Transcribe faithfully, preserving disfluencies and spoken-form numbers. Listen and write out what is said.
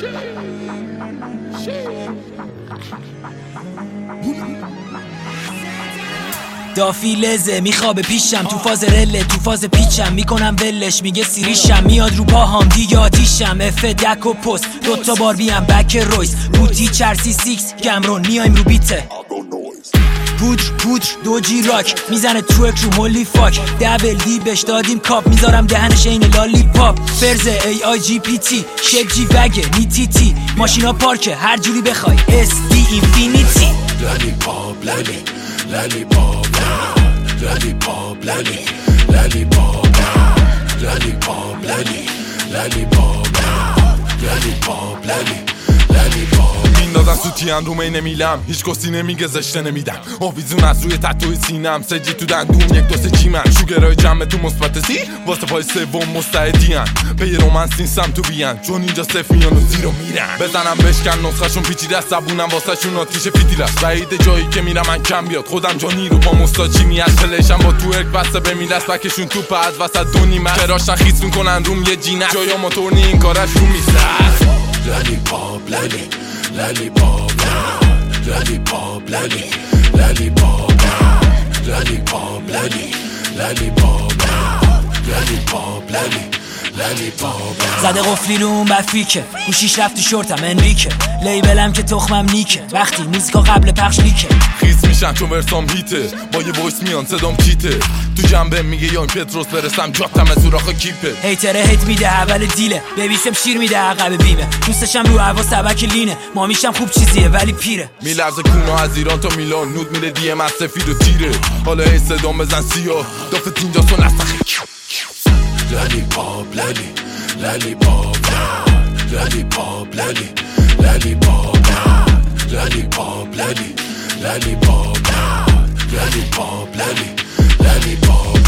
دافی لزه میخوابه پیشم، تو فاز رله تو فاز پیچم، میکنم ولش میگه سیریشم، میاد رو پاهام دیگه آتیشم، اف دک و پست دوتا بار بیم بک رویس بوتی چرسی سیکس گمرون میایم رو بیته پودر پودر دوجی راک میزنه ترک رو مولی فاک دبل دی بش دادیم کاپ میذارم دهنش این لالی پاپ فرزه ای آی جی پی تی شیپ جی وگه نی تی تی ماشینا پارکه هر جوری بخوای اس دی اینفینیتی لالی پاپ لالی لالی پاپ لالی پاپ لالی لالی پاپ لالی پاپ لالی لالی پاپ لالی پاپ لالی لالی پاپ میندازن سوتیان رو مینه میلم هیچ کسی نمیگه زشته نمیدم آویزون از روی تتوی سینم سجی تو دندون یک دو سه جیمن شوگرای جمع تو مثبت سی واسه پای سوم مستعدین به یه رومنس نیستم تو بیان چون اینجا صف میان و زیرو میرن بزنم بشکن نسخه‌شون پیچیده است زبونم واسه شون آتیش فیتیل است بعید جایی که میرم من کم بیاد خودم جانی رو با مستاجی میاد پلیشم با تو ارک بسته به میلست بکشون تو از وسط دو نیمه کراشن خیس میکنن روم یه جینه جایا موتور نی این کارش رو میسه لالی پاپ لالی لالی پاپ لالی پاپ لالی لالی پاپ لالی پاپ لالی لالی پاپ لالی پاپ لالی لالی پاپ زده قفلی رو اون بفیکه گوشیش رفت تو شورتم انریکه لیبلم که تخمم نیکه وقتی موزیکا قبل پخش لیکه خیس میشن چون ورسام هیته با یه وایس میان صدام چیته تو جنبه میگه یا این پتروس برسم جاتم از سوراخ کیپه هیتره هیت میده اول دیله ببیسم شیر میده عقب بیمه دوستشم رو هوا سبک لینه مامیشم خوب چیزیه ولی پیره میلرزه کونا از ایران تا میلان نود میره دی ام از سفید و تیره حالا هی صدام بزن سیاه دافت اینجا سون استخه لالی پاپ لالی لالی پاپ لالی پاپ لالی لالی پاپ لالی پاپ لالی لالی پاپ لالی پاپ لالی لالی پاپ